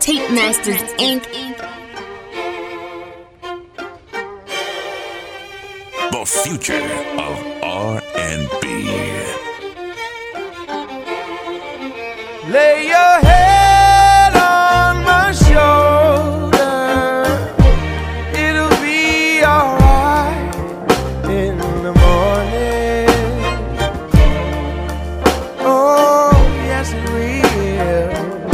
Tape Masters Inc. The future of R&B. Lay your head on my shoulder. It'll be alright in the morning. Oh, yes it will.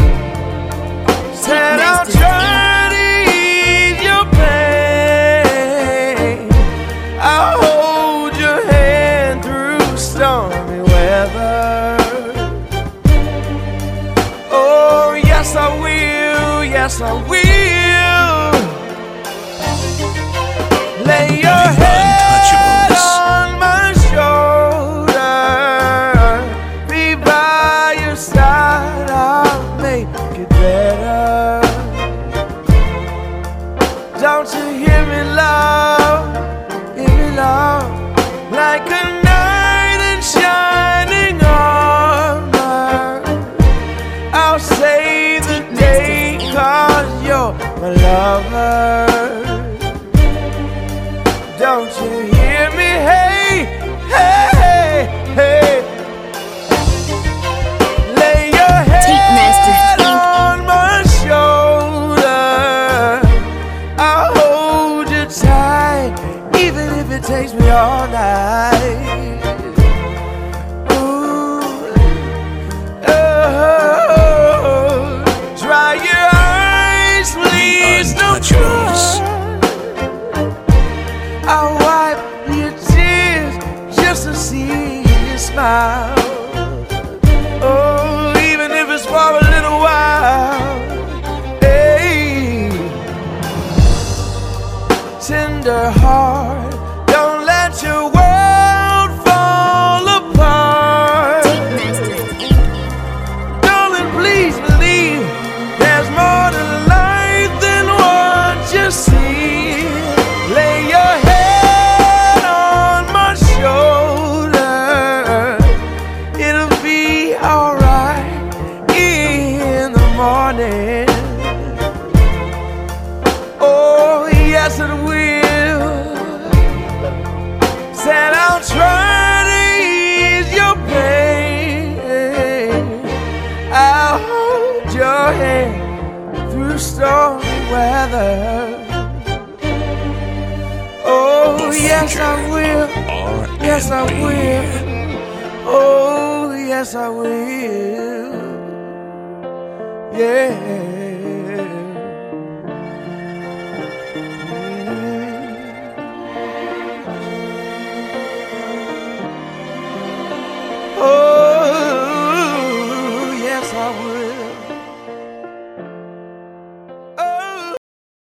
Said I'll try to ease your pain. I'll hold your hand through stormy weather. Oh, yes I will, yes I will. Lay your head on my shoulder. Be by your side, I'll make it better. Don't you hear me, love? Hear me, love? Like a knight in shining armor, I'll save the day, 'cause you're my lover. Don't you hear me? Hey, hey, hey. Lay your head on my shoulder. I'll hold you tight, even if it takes me all night. Dry your eyes, please, don't cry. I'll wipe your tears just to see you smile. Oh, even if it's for a little while. Hey, tender heart, don't let your world fall apart. Darling, please believe there's more to life than what you see. Lay your head on my shoulder. It'll be alright in the morning. Oh, yes it will. Said I'll try to ease your pain. I'll hold your hand through stormy weather. Oh, yes I will. Yes I will. Oh, yes I will. Yeah. Oh, yes I will.